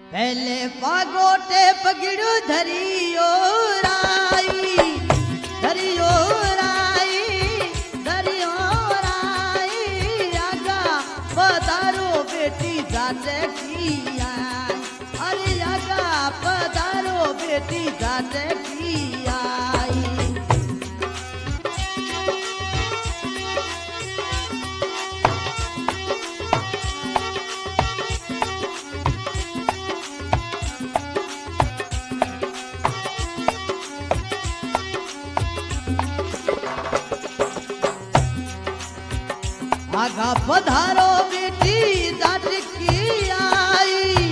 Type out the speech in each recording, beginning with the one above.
पहले पागोटे पगड़ू धरियो राई धरियो राई धरियो राई आगा पधारो बेटी जाटे की आई अरे आगा पधारो बेटी जाटे की आई आगा पधारो बेटी जाट की आई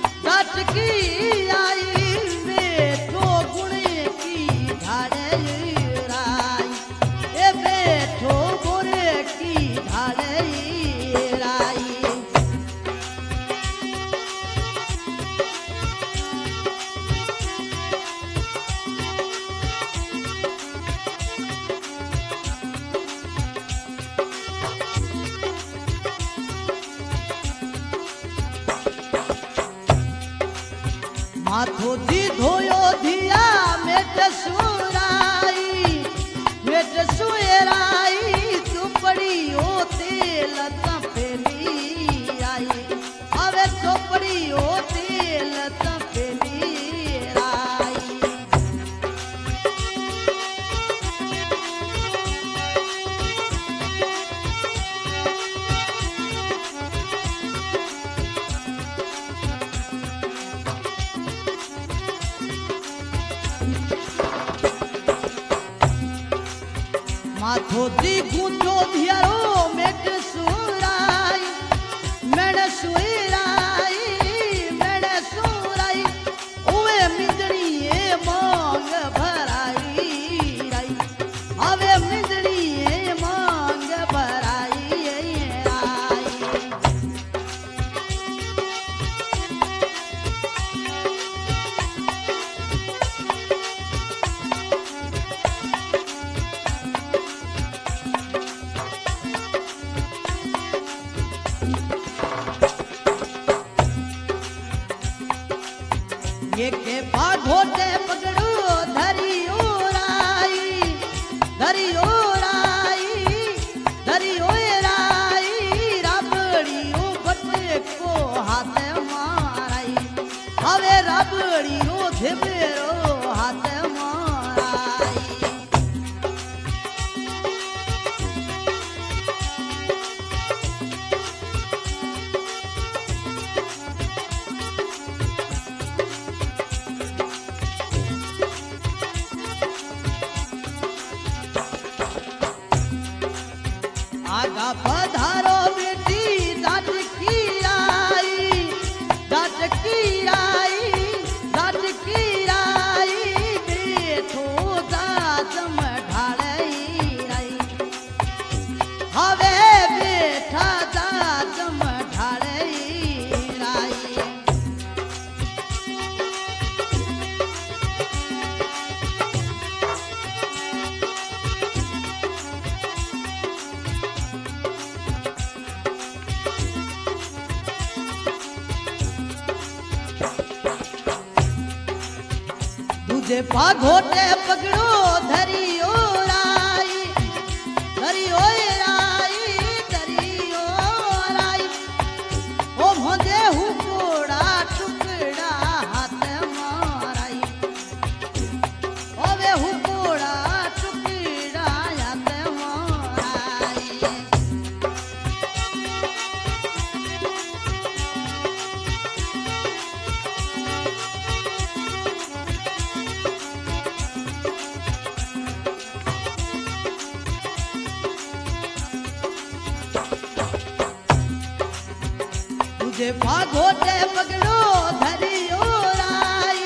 बेठो गुणे की ढाले राई ए बेठो गुणे की ढाले राई माथो जी धोयो धिया मेट सुराई चुपड़ी ओ तेल तपेली आई अवे चुपड़ी ओ तेल तपेली आई माथो जी गुंजो धियारो मेट सुराई उवे मिंदड़ी ए मांग भराई राई अवे मिंदड़ी ए मांग भराई राई ये के भागोटे पगड़ू धरियो राई राबड़ियो बटे को हाथ माराई हवे राबड़ियो धेबेरो हाथ माराई आगा पधारो बेटी जाट की आई बेठो जाजम ढालई राई हवे बेठा जाजम ढालई राई तुझे भागोटे पगड़ो धरियो राई ओ मोदे हुकोड़ा टुकड़ा हाथ माराई ओवे हुकोड़ा टुकड़ा हाथ माराई तुझे भागोटे पगड़ो धरियो राई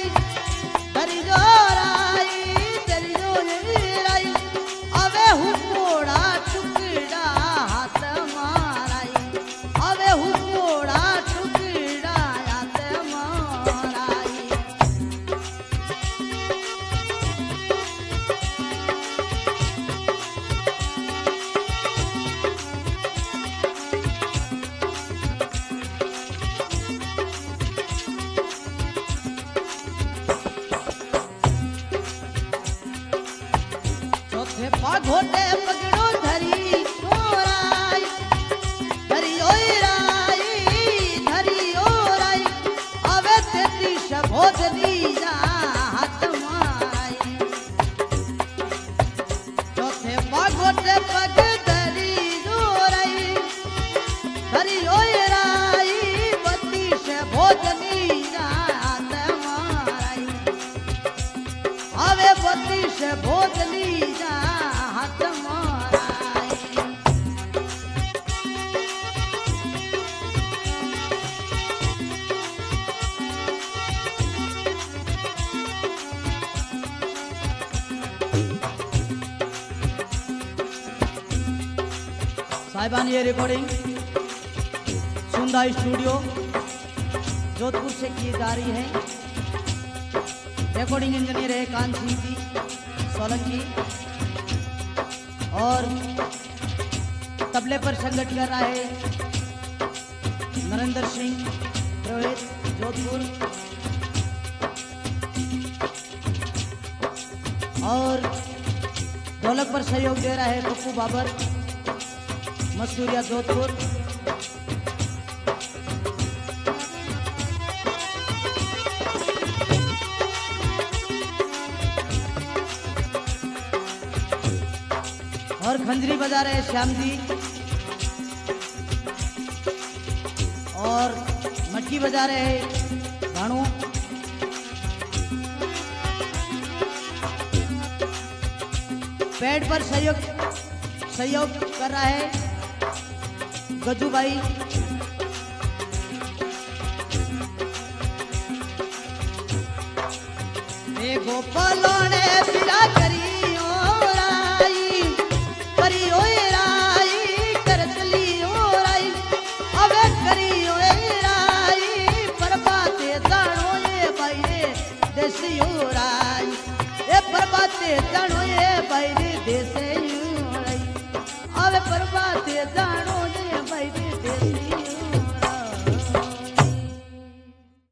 अवे हुकोड़ा टुकड़ा हाथ माराई अवे हुकोड़ा टुकड़ा हाथ माराई चली जा हाथ मोराई। साहिबान ये रिकॉर्डिंग सुंदा स्टूडियो जोधपुर से की जा रही है। रिकॉर्डिंग इंजीनियर है कांची जी सोलंकी और तबले पर संगत कर रहा है नरेंद्र सिंह पुरोहित जोधपुर और ढोलक पर सहयोग दे रहा है पप्पू बाबर मसूरिया जोधपुर। और खंजरी बजा रहे हैं श्याम जी और मटकी बजा रहे हैं भानु। पैड पर सहयोग कर रहा है गजू भाई। गोपालों ने पिला करियो राई करियो राई कर चलियो राई अबे करियो राई परबाते जानो ये भाई देसियो राई ए परबाते जानो ये भाई देसियो राई अबे परबाते जानो